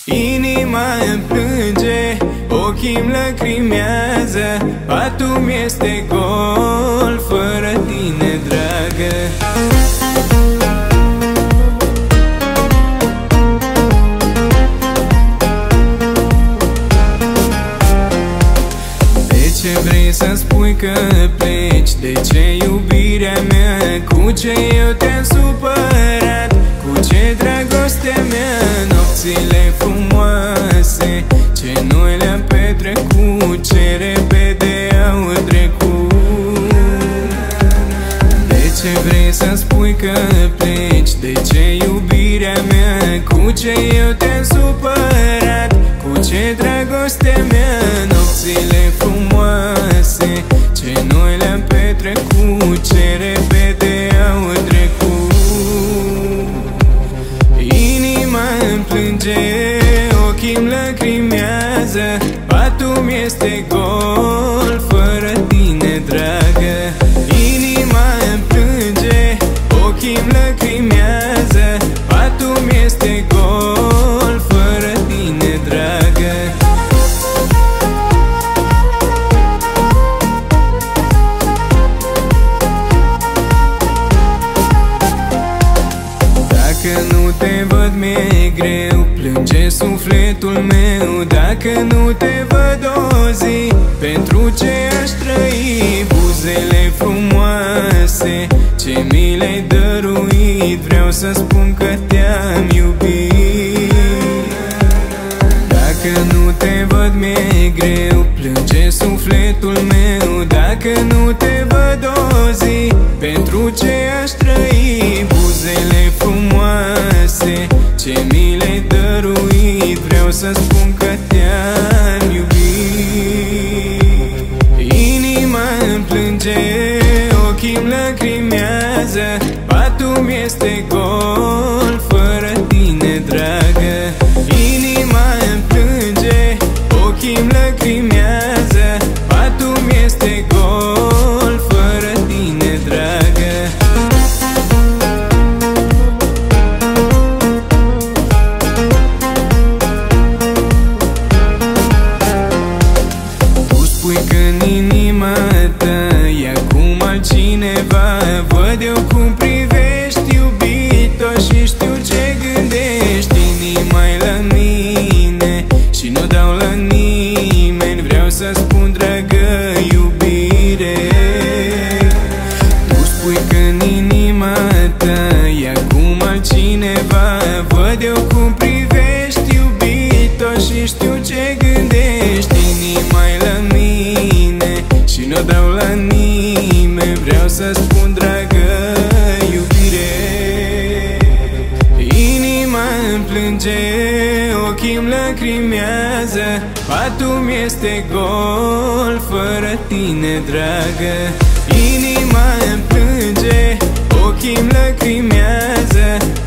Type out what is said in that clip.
Inima îmi plânge, ochii-mi lacrimează, patul-mi este gol, fără tine, dragă. De ce vrei să-mi spui că pleci? De ce iubirea mea? Cu ce eu te-am supărat? Cu ce dragostea mea? Nopțile frumoase ce noi le-am petrecut, ce repede au trecut. De ce vrei să-mi spui că pleci? De ce iubirea mea? Cu ce eu te-am supărat? Cu ce dragostea mea? Nopțile frumoase ce noi le-am petrecut, ce repede au trecut. Inima îmi plânge, ochii-mi lacrimează, patul-mi este gol, fără tine, dragă. Inima îmi plânge, ochii-mi lacrimează, patul-mi este gol, fără tine, dragă. Dacă nu te văd mi-e greu, plânge sufletul meu. Dacă nu te văd o zi, pentru ce aș trăi? Buzele frumoase ce mi le-ai dăruit, vreau să spun că te-am iubit. Dacă nu te văd mi-e greu, plânge sufletul meu. Dacă nu te văd o zi, pentru ce aș trăi? Buzele frumoase ce mi le-ai dăruit, vreau să spun că te-am iubit. Inima îmi plânge, ochii-mi lacrimează, patul-mi este gol, fără tine, dragă. Inima îmi plânge, ochii-mi lacrimează, patul-mi este gol, fără tine, dragă. Tu spui că în inima ta e acum altcineva, văd eu cum privești, iubito, și știu ce gândești. Inima-i la mine și nu dau la nimeni, vreau să spun, dragă, iubire. Tu spui că în inima ta e acum altcineva, văd eu cum privești, iubito, și știu ce gândești. Inima-i la mine și nu dau la nimeni, vreau să spun, dragă, iubire. Inima îmi plânge, ochii-mi lacrimează, patul-mi este gol, fără tine, dragă. Inima îmi plânge, ochii-mi lacrimează,